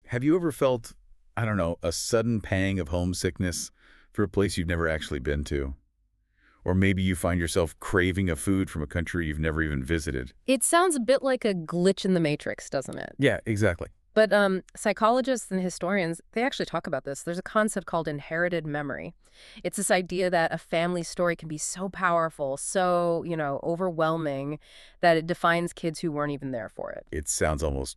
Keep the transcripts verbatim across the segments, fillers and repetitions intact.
Have you ever felt, I don't know, a sudden pang of homesickness for a place you've never actually been to? Or maybe you find yourself craving a food from a country you've never even visited. It sounds a bit like a glitch in the matrix, doesn't it? Yeah, exactly. But um, psychologists and historians, they actually talk about this. There's a concept called inherited memory. It's this idea that a family story can be so powerful, so, you know, overwhelming, that it defines kids who weren't even there for it. It sounds almost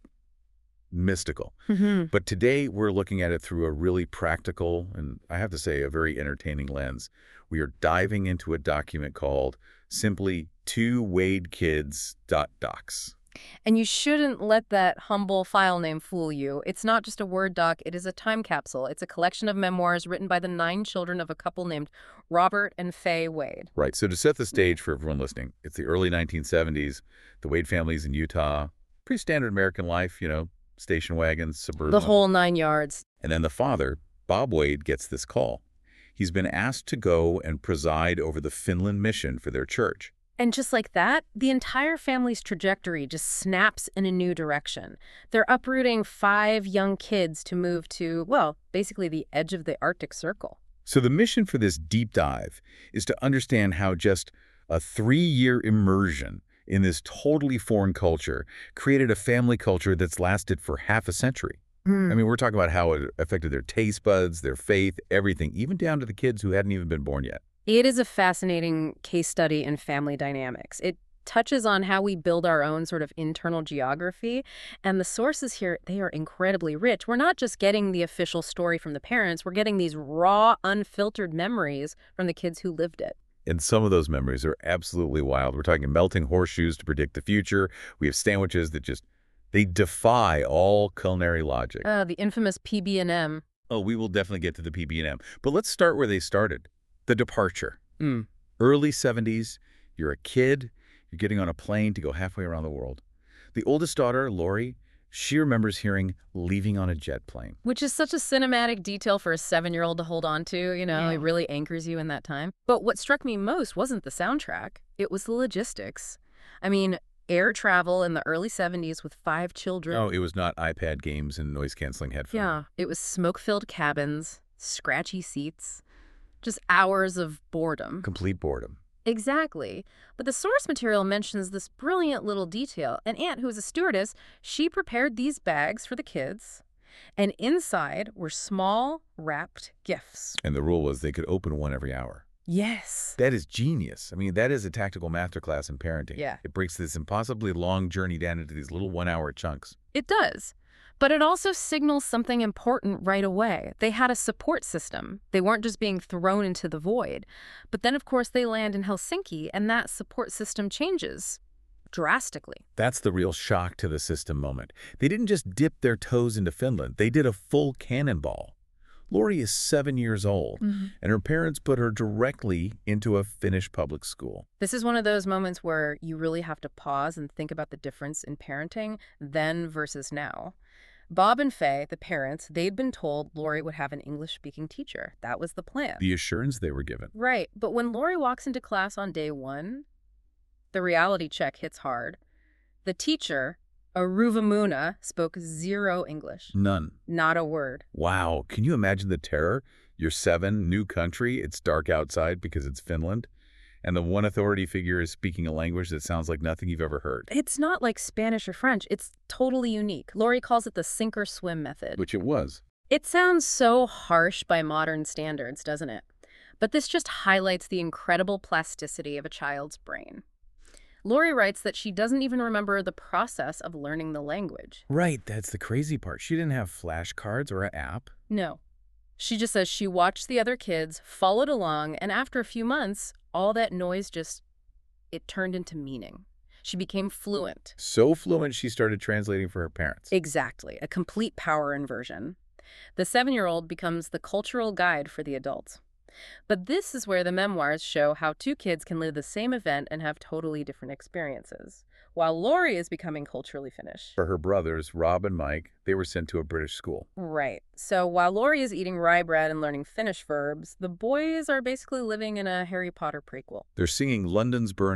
mystical. Hmm. But today we're looking at it through a really practical and, I have to say, a very entertaining lens. We are diving into a document called simply Two Wade Kids dot docs. And you shouldn't let that humble file name fool you. It's not just a Word doc, it is a time capsule. It's a collection of memoirs written by the nine children of a couple named Robert and Faye Wade. Right, so to set the stage for everyone listening, it's the early nineteen seventies, the Wade family's in Utah, pretty standard American life, you know, station wagons, suburban. The whole nine yards. And then the father, Bob Wade, gets this call. He's been asked to go and preside over the Finland mission for their church. And just like that, the entire family's trajectory just snaps in a new direction. They're uprooting five young kids to move to, well, basically the edge of the Arctic Circle. So the mission for this deep dive is to understand how just a three-year immersion in this totally foreign culture created a family culture that's lasted for half a century. Mm. I mean, we're talking about how it affected their taste buds, their faith, everything, even down to the kids who hadn't even been born yet. It is a fascinating case study in family dynamics. It touches on how we build our own sort of internal geography, and the sources here, they are incredibly rich. We're not just getting the official story from the parents, we're getting these raw, unfiltered memories from the kids who lived it. And some of those memories are absolutely wild. We're talking melting horseshoes to predict the future. We have sandwiches that just, they defy all culinary logic. Uh, the infamous P B and M. Oh, we will definitely get to the P B and M. But let's start where they started. The departure. Mm. Early seventies, you're a kid, you're getting on a plane to go halfway around the world. The oldest daughter, Lori, she remembers hearing leaving on a jet plane. Which is such a cinematic detail for a seven-year-old to hold on to, you know, Yeah. it really anchors you in that time. But what struck me most wasn't the soundtrack, it was the logistics. I mean, air travel in the early seventies with five children. Oh, it was not iPad games and noise-canceling headphones. Yeah, it was smoke-filled cabins, scratchy seats, just hours of boredom. Complete boredom. Exactly. But the source material mentions this brilliant little detail. An aunt who was a stewardess, she prepared these bags for the kids, and inside were small, wrapped gifts. And the rule was they could open one every hour. Yes. That is genius. I mean, that is a tactical masterclass in parenting. Yeah. It breaks this impossibly long journey down into these little one-hour chunks. It does. But it also signals something important right away. They had a support system. They weren't just being thrown into the void. But then, of course, they land in Helsinki, and that support system changes drastically. That's the real shock to the system moment. They didn't just dip their toes into Finland. They did a full cannonball. Lori is seven years old, Mm-hmm. and her parents put her directly into a Finnish public school. This is one of those moments where you really have to pause and think about the difference in parenting then versus now. Bob and Faye, the parents, they'd been told Lori would have an English-speaking teacher. That was the plan. The assurance they were given. Right, but when Lori walks into class on day one, the reality check hits hard. The teacher, Aruvamuna, spoke zero English. None. Not a word. Wow. Can you imagine the terror? You're seven, new country, it's dark outside because it's Finland, and the one authority figure is speaking a language that sounds like nothing you've ever heard. It's not like Spanish or French. It's totally unique. Lori calls it the sink or swim method. Which it was. It sounds so harsh by modern standards, doesn't it? But this just highlights the incredible plasticity of a child's brain. Lori writes that she doesn't even remember the process of learning the language. Right, that's the crazy part. She didn't have flashcards or an app. No. She just says she watched the other kids, followed along, and after a few months, all that noise just, it turned into meaning. She became fluent. So fluent she started translating for her parents. Exactly, a complete power inversion. The seven-year-old becomes the cultural guide for the adults. But this is where the memoirs show how two kids can live the same event and have totally different experiences. While Lori is becoming culturally Finnish. For her brothers, Rob and Mike, they were sent to a British school. Right. So while Lori is eating rye bread and learning Finnish verbs, the boys are basically living in a Harry Potter prequel. They're singing London's Burning.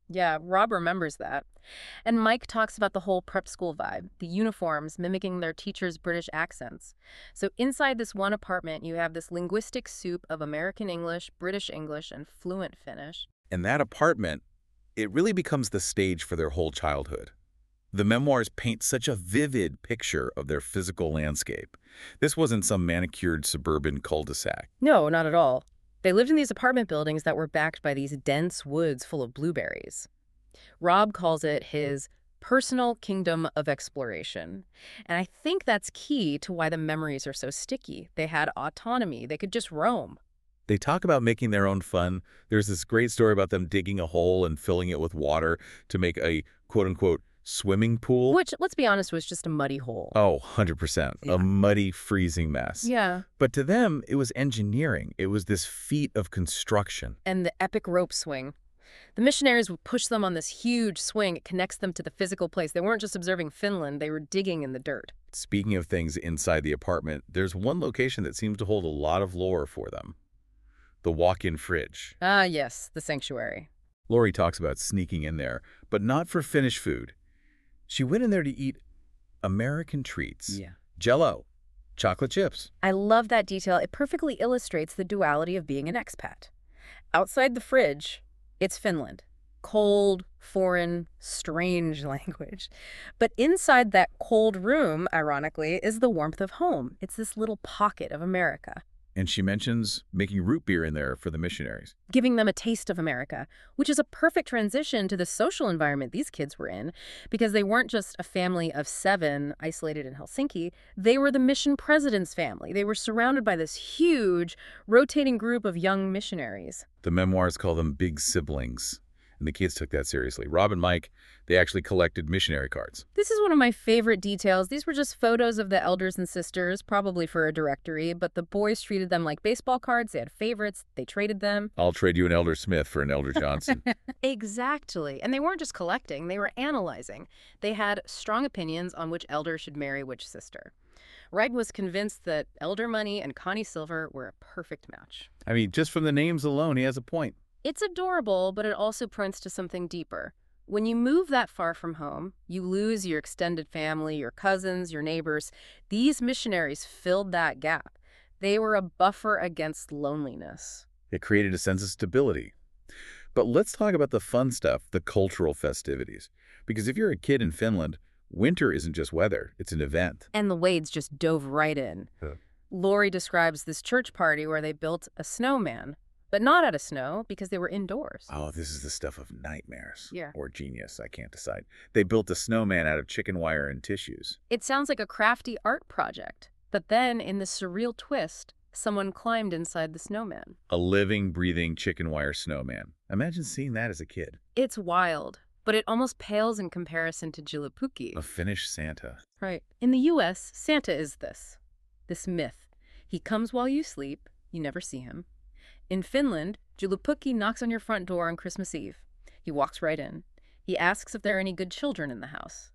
Yeah, Rob remembers that. And Mike talks about the whole prep school vibe, the uniforms mimicking their teachers' British accents. So inside this one apartment, you have this linguistic soup of American English, British English, and fluent Finnish. And that apartment, it really becomes the stage for their whole childhood. The memoirs paint such a vivid picture of their physical landscape. This wasn't some manicured suburban cul-de-sac. No, not at all. They lived in these apartment buildings that were backed by these dense woods full of blueberries. Rob calls it his personal kingdom of exploration. And I think that's key to why the memories are so sticky. They had autonomy. They could just roam. They talk about making their own fun. There's this great story about them digging a hole and filling it with water to make a quote-unquote swimming pool. Which, let's be honest, was just a muddy hole. Oh, one hundred percent. Yeah. A muddy, freezing mess. Yeah. But to them, it was engineering. It was this feat of construction. And the epic rope swing. The missionaries would push them on this huge swing. It connects them to the physical place. They weren't just observing Finland, they were digging in the dirt. Speaking of things inside the apartment, there's one location that seems to hold a lot of lore for them. The walk-in fridge. Ah, yes, the sanctuary. Lori talks about sneaking in there, but not for Finnish food. She went in there to eat American treats. Yeah. Jell-O, chocolate chips. I love that detail. It perfectly illustrates the duality of being an expat. Outside the fridge, it's Finland. Cold, foreign, strange language. But inside that cold room, ironically, is the warmth of home. It's this little pocket of America. And she mentions making root beer in there for the missionaries. Giving them a taste of America, which is a perfect transition to the social environment these kids were in, because they weren't just a family of seven isolated in Helsinki. They were the mission president's family. They were surrounded by this huge, rotating group of young missionaries. The memoirs call them big siblings, and the kids took that seriously. Rob and Mike, they actually collected missionary cards. This is one of my favorite details. These were just photos of the elders and sisters, probably for a directory, but the boys treated them like baseball cards. They had favorites. They traded them. I'll trade you an Elder Smith for an Elder Johnson. Exactly. And they weren't just collecting, they were analyzing. They had strong opinions on which elder should marry which sister. Wright was convinced that Elder Money and Connie Silver were a perfect match. I mean, just from the names alone, he has a point. It's adorable, but it also points to something deeper. When you move that far from home, you lose your extended family, your cousins, your neighbors. These missionaries filled that gap. They were a buffer against loneliness. It created a sense of stability. But let's talk about the fun stuff, the cultural festivities. Because if you're a kid in Finland, winter isn't just weather, it's an event. And the Wades just dove right in. Huh. Lori describes this church party where they built a snowman. But not out of snow, because they were indoors. Oh, this is the stuff of nightmares. Yeah. Or genius, I can't decide. They built a snowman out of chicken wire and tissues. It sounds like a crafty art project. But then, in this surreal twist, someone climbed inside the snowman. A living, breathing chicken wire snowman. Imagine seeing that as a kid. It's wild, but it almost pales in comparison to Jilipuki. A Finnish Santa. Right. In the U S, Santa is this. This myth. He comes while you sleep. You never see him. In Finland, Jilipuki knocks on your front door on Christmas Eve. He walks right in. He asks if there are any good children in the house.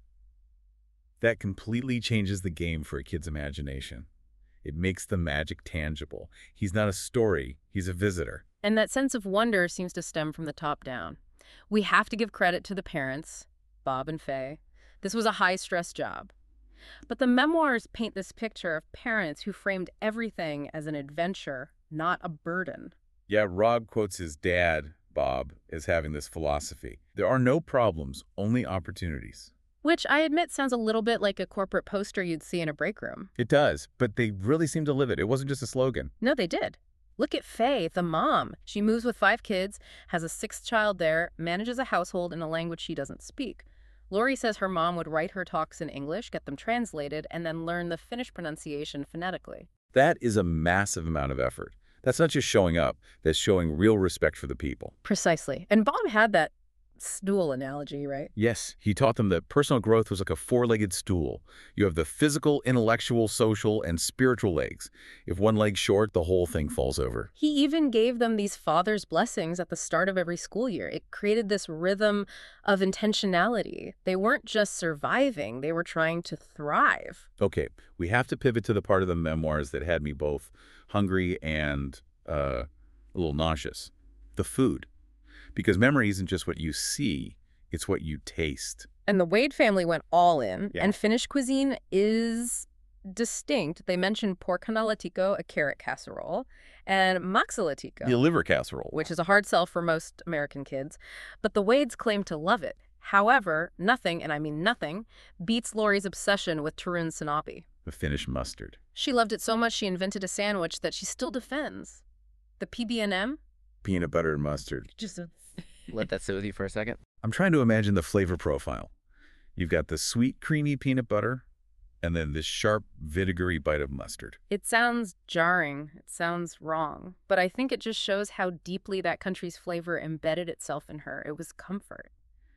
That completely changes the game for a kid's imagination. It makes the magic tangible. He's not a story, he's a visitor. And that sense of wonder seems to stem from the top down. We have to give credit to the parents, Bob and Faye. This was a high-stress job. But the memoirs paint this picture of parents who framed everything as an adventure, not a burden. Yeah, Rob quotes his dad, Bob, as having this philosophy. There are no problems, only opportunities. Which I admit sounds a little bit like a corporate poster you'd see in a break room. It does, but they really seem to live it. It wasn't just a slogan. No, they did. Look at Faye, the mom. She moves with five kids, has a sixth child there, manages a household in a language she doesn't speak. Lori says her mom would write her talks in English, get them translated, and then learn the Finnish pronunciation phonetically. That is a massive amount of effort. That's not just showing up. That's showing real respect for the people. Precisely. And Bob had that stool analogy, right? Yes, he taught them that personal growth was like a four-legged stool. You have the physical, intellectual, social, and spiritual legs. If one leg's short, the whole thing falls over. He even gave them these father's blessings at the start of every school year. It created this rhythm of intentionality. They weren't just surviving, they were trying to thrive. Okay, we have to pivot to the part of the memoirs that had me both hungry and uh, a little nauseous. The food. Because memory isn't just what you see, it's what you taste. And the Wade family went all in, Yeah. and Finnish cuisine is distinct. They mention pork canalatico, a carrot casserole, and maxilatico, The liver casserole. which is a hard sell for most American kids. But the Wades claim to love it. However, nothing, and I mean nothing, beats Lori's obsession with Tarun Sanapi. The Finnish mustard. She loved it so much she invented a sandwich that she still defends. The P B and M? Peanut butter and mustard. Just a... Let that sit with you for a second. I'm trying to imagine the flavor profile. You've got the sweet, creamy peanut butter, and then this sharp, vinegary bite of mustard. It sounds jarring. It sounds wrong. But I think it just shows how deeply that country's flavor embedded itself in her. It was comfort.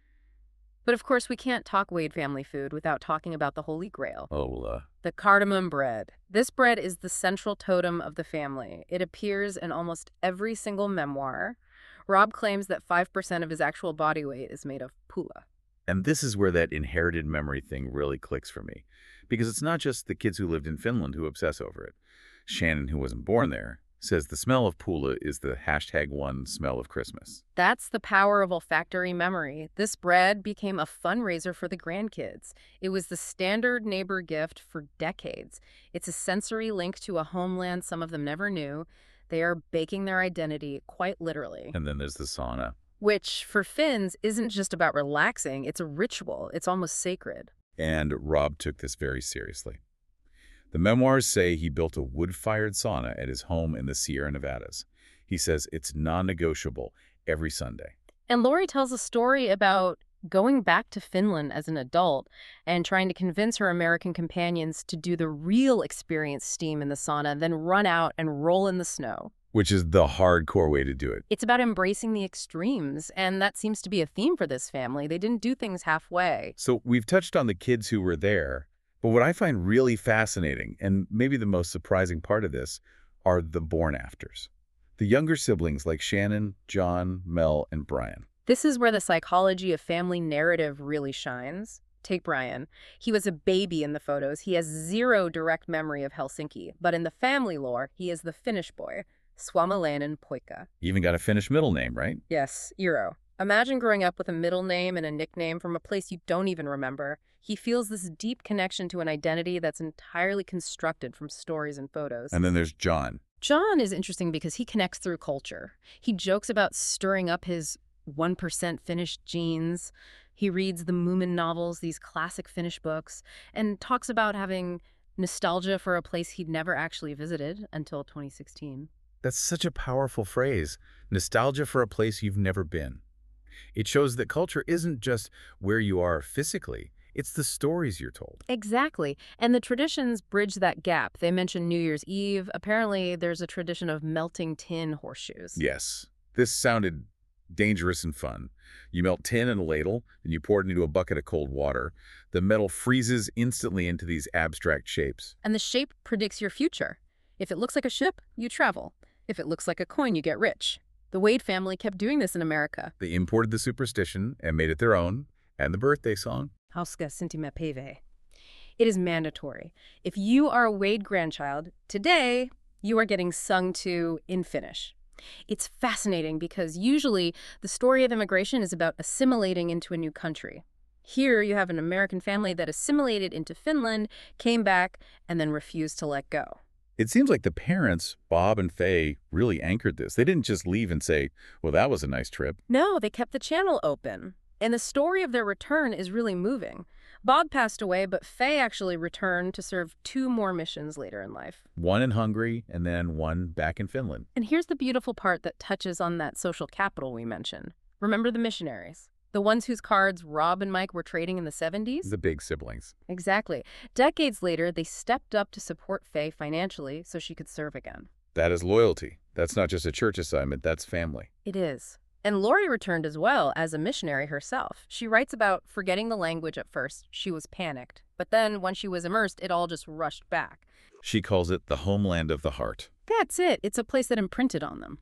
But of course, we can't talk Wade family food without talking about the Holy Grail. Oh, uh, The cardamom bread. This bread is the central totem of the family. It appears in almost every single memoir. Rob claims that five percent of his actual body weight is made of pula. and this is where that inherited memory thing really clicks for me. Because it's not just the kids who lived in Finland who obsess over it. Shannon, who wasn't born there, says the smell of pula is the hashtag one smell of Christmas. That's the power of olfactory memory. This bread became a fundraiser for the grandkids. It was the standard neighbor gift for decades. It's a sensory link to a homeland some of them never knew. They are baking their identity, quite literally. And then there's the sauna. Which, for Finns, isn't just about relaxing. It's a ritual. It's almost sacred. And Rob took this very seriously. The memoirs say he built a wood-fired sauna at his home in the Sierra Nevadas. He says it's non-negotiable every Sunday. And Lori tells a story about going back to Finland as an adult and trying to convince her American companions to do the real experience steam in the sauna, then run out and roll in the snow. Which is the hardcore way to do it. It's about embracing the extremes, and that seems to be a theme for this family. They didn't do things halfway. So we've touched on the kids who were there, but what I find really fascinating, and maybe the most surprising part of this, are the born-afters. The younger siblings like Shannon, John, Mel, and Brian. This is where the psychology of family narrative really shines. Take Brian. He was a baby in the photos. He has zero direct memory of Helsinki, but in the family lore, he is the Finnish boy, Suomalainen poika. Even got a Finnish middle name, right? Yes, Eero. Imagine growing up with a middle name and a nickname from a place you don't even remember. He feels this deep connection to an identity that's entirely constructed from stories and photos. And then there's John. John is interesting because he connects through culture. He jokes about stirring up his one percent Finnish genes. He reads the Moomin novels, these classic Finnish books, and talks about having nostalgia for a place he'd never actually visited until twenty sixteen. That's such a powerful phrase. Nostalgia for a place you've never been. It shows that culture isn't just where you are physically. It's the stories you're told. Exactly. And the traditions bridge that gap. They mention New Year's Eve. Apparently, there's a tradition of melting tin horseshoes. Yes. This sounded dangerous and fun. You melt tin in a ladle, and you pour it into a bucket of cold water. The metal freezes instantly into these abstract shapes. And the shape predicts your future. If it looks like a ship, you travel. If it looks like a coin, you get rich. The Wade family kept doing this in America. They imported the superstition and made it their own, and the birthday song. Hauska Sintimme Päivä. It is mandatory. If you are a Wade grandchild, today you are getting sung to in Finnish. It's fascinating because usually the story of immigration is about assimilating into a new country. Here you have an American family that assimilated into Finland, came back, and then refused to let go. It seems like the parents, Bob and Faye, really anchored this. They didn't just leave and say, well, that was a nice trip. No, they kept the channel open. And the story of their return is really moving. Bob passed away, but Faye actually returned to serve two more missions later in life. One in Hungary and then one back in Finland. And here's the beautiful part that touches on that social capital we mentioned. Remember the missionaries? The ones whose cards Rob and Mike were trading in the seventies? The big siblings. Exactly. Decades later, they stepped up to support Faye financially so she could serve again. That is loyalty. That's not just a church assignment, that's family. It is. And Lori returned as well as a missionary herself. She writes about forgetting the language at first. She was panicked. But then when she was immersed, it all just rushed back. She calls it the homeland of the heart. That's it. It's a place that imprinted on them.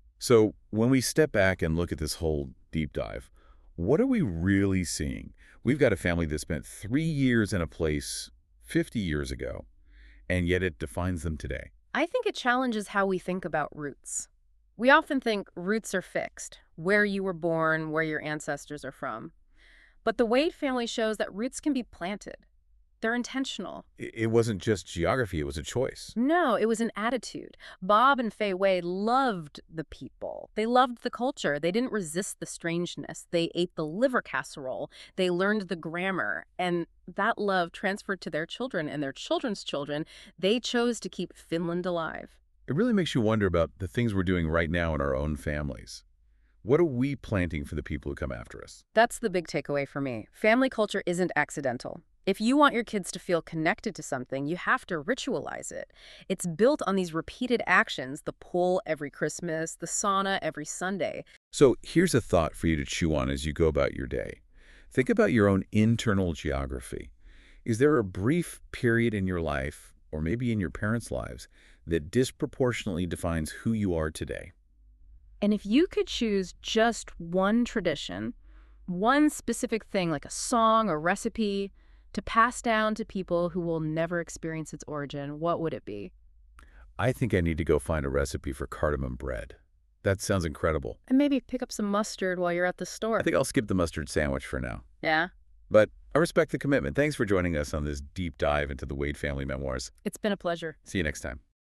So when we step back and look at this whole deep dive, what are we really seeing? We've got a family that spent three years in a place fifty years ago, and yet it defines them today. I think it challenges how we think about roots. We often think roots are fixed. where you were born, where your ancestors are from. But the Wade family shows that roots can be planted. They're intentional. I- It wasn't just geography, it was a choice. No, it was an attitude. Bob and Fay Wade loved the people. They loved the culture. They didn't resist the strangeness. They ate the liver casserole. They learned the grammar. And that love transferred to their children and their children's children. They chose to keep Finland alive. It really makes you wonder about the things we're doing right now in our own families. What are we planting for the people who come after us? That's the big takeaway for me. Family culture isn't accidental. If you want your kids to feel connected to something, you have to ritualize it. It's built on these repeated actions, the pull every Christmas, the sauna every Sunday. So here's a thought for you to chew on as you go about your day. Think about your own internal geography. Is there a brief period in your life, or maybe in your parents' lives, that disproportionately defines who you are today? And if you could choose just one tradition, one specific thing like a song or recipe, to pass down to people who will never experience its origin, what would it be? I think I need to go find a recipe for cardamom bread. That sounds incredible. And maybe pick up some mustard while you're at the store. I think I'll skip the mustard sandwich for now. Yeah? But I respect the commitment. Thanks for joining us on this deep dive into the Wade family memoirs. It's been a pleasure. See you next time.